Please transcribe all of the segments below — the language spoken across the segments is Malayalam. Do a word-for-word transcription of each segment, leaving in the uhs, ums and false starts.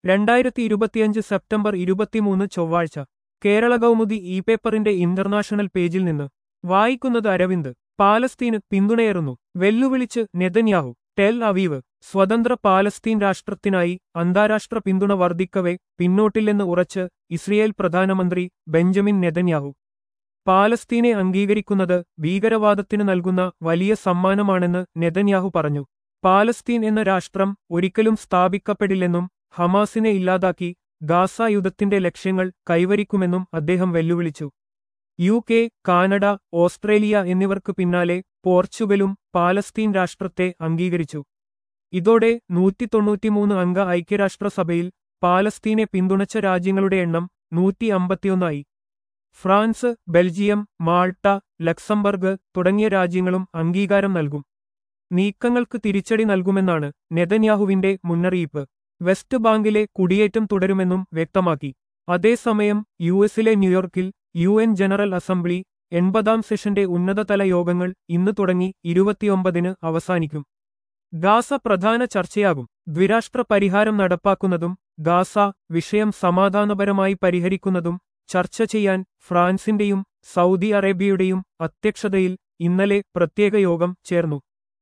രണ്ടായിരത്തി ഇരുപത്തിയഞ്ച് സെപ്റ്റംബർ ഇരുപത്തിമൂന്ന് ചൊവ്വാഴ്ച കേരള കൗമുദി ഇ പേപ്പറിന്റെ ഇന്റർനാഷണൽ പേജിൽ നിന്ന് വായിക്കുന്നത് അരവിന്ദ്. പാലസ്തീന് പിന്തുണയേറുന്നു, വെല്ലുവിളിച്ച് നെതന്യാഹു. Tel Aviv. സ്വതന്ത്ര പാലസ്തീൻ രാഷ്ട്രത്തിനായി അന്താരാഷ്ട്ര പിന്തുണ വർദ്ധിക്കവെ പിന്നോട്ടില്ലെന്ന് ഉറച്ച് ഇസ്രയേൽ പ്രധാനമന്ത്രി ബെഞ്ചമിൻ നെതന്യാഹു. പാലസ്തീനെ അംഗീകരിക്കുന്നത് ഭീകരവാദത്തിന് നൽകുന്ന വലിയ സമ്മാനമാണെന്ന് നെതന്യാഹു പറഞ്ഞു. പാലസ്തീൻ എന്ന രാഷ്ട്രം ഒരിക്കലും സ്ഥാപിക്കപ്പെടില്ലെന്നും ഹമാസിനെ ഇല്ലാതാക്കി ഗാസ യുദ്ധത്തിന്റെ ലക്ഷ്യങ്ങൾ കൈവരിക്കുമെന്നും അദ്ദേഹം വെല്ലുവിളിച്ചു. യു കെ, കാനഡ, ഓസ്ട്രേലിയ എന്നിവർക്ക് പിന്നാലെ പോർച്ചുഗലും പാലസ്തീൻ രാഷ്ട്രത്തെ അംഗീകരിച്ചു. ഇതോടെ നൂറ്റി തൊണ്ണൂറ്റിമൂന്ന് അംഗ ഐക്യരാഷ്ട്രസഭയിൽ പാലസ്തീനെ പിന്തുണച്ച രാജ്യങ്ങളുടെ എണ്ണം നൂറ്റി അമ്പത്തിയൊന്നായി. ഫ്രാൻസ്, ബെൽജിയം, മാൾട്ട, ലക്സംബർഗ് തുടങ്ങിയ രാജ്യങ്ങളും അംഗീകാരം നൽകും. നീക്കങ്ങൾക്ക് തിരിച്ചടി നൽകുമെന്നാണ് നെതന്യാഹുവിന്റെ മുന്നറിയിപ്പ്. വെസ്റ്റ് ബാങ്കിലെ കുടിയേറ്റം തുടരുമെന്നും വ്യക്തമാക്കി. അതേസമയം യു എസിലെ ന്യൂയോർക്കിൽ യു എൻ ജനറൽ അസംബ്ലി എൺപതാം സെഷന്റെ ഉന്നതതല യോഗങ്ങൾ ഇന്ന് തുടങ്ങി ഇരുപത്തിയൊമ്പതിന് അവസാനിക്കും. ഗാസ പ്രധാന ചർച്ചയാകും. ദ്വിരാഷ്ട്ര പരിഹാരം നടപ്പാക്കുന്നതും ഗാസ വിഷയം സമാധാനപരമായി പരിഹരിക്കുന്നതും ചർച്ച ചെയ്യാൻ ഫ്രാൻസിന്റെയും സൗദി അറേബ്യയുടെയും അധ്യക്ഷതയിൽ ഇന്നലെ പ്രത്യേക യോഗം ചേർന്നു.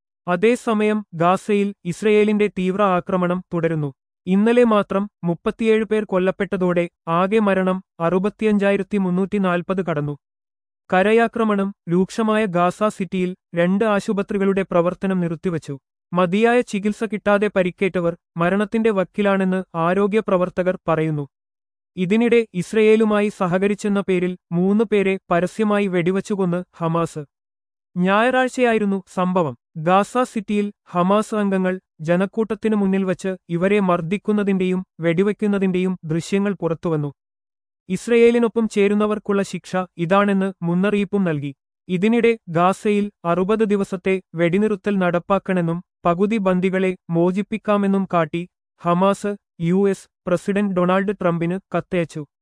അതേസമയം ഗാസയിൽ ഇസ്രയേലിന്റെ തീവ്ര ആക്രമണം തുടരുന്നു. ഇന്നലെ മാത്രം മുപ്പത്തിയേഴ് പേർ കൊല്ലപ്പെട്ടതോടെ ആകെ മരണം അറുപത്തിയഞ്ചായിരത്തി മുന്നൂറ്റി നാൽപ്പത് കടന്നു. കരയാക്രമണം രൂക്ഷമായ ഗാസ സിറ്റിയിൽ രണ്ട് ആശുപത്രികളുടെ പ്രവർത്തനം നിർത്തിവച്ചു. മതിയായ ചികിത്സ കിട്ടാതെ പരിക്കേറ്റവർ മരണത്തിന്റെ വക്കിലാണെന്ന് ആരോഗ്യ പ്രവർത്തകർ പറയുന്നു. ഇതിനിടെ ഇസ്രയേലുമായി സഹകരിച്ചെന്ന പേരിൽ മൂന്ന് പേരെ പരസ്യമായി വെടിവച്ചുകൊന്ന് ഹമാസ്. ഞായറാഴ്ചയായിരുന്നു സംഭവം. ഗാസ സിറ്റിയിൽ ഹമാസ് അംഗങ്ങൾ ജനക്കൂട്ടത്തിനു മുന്നിൽ വച്ച് ഇവരെ മർദ്ദിക്കുന്നതിന്റെയും വെടിവയ്ക്കുന്നതിന്റെയും ദൃശ്യങ്ങൾ പുറത്തുവന്നു. ഇസ്രയേലിനൊപ്പം ചേരുന്നവർക്കുള്ള ശിക്ഷ ഇതാണെന്ന് മുന്നറിയിപ്പും നൽകി. ഇതിനിടെ ഗാസയിൽ അറുപത് ദിവസത്തെ വെടിനിറുത്തൽ നടപ്പാക്കണമെന്നും പകുതി ബന്ദികളെ മോചിപ്പിക്കാമെന്നും കാട്ടി Hamas U S president Donald ട്രംപിന് കത്തയച്ചു.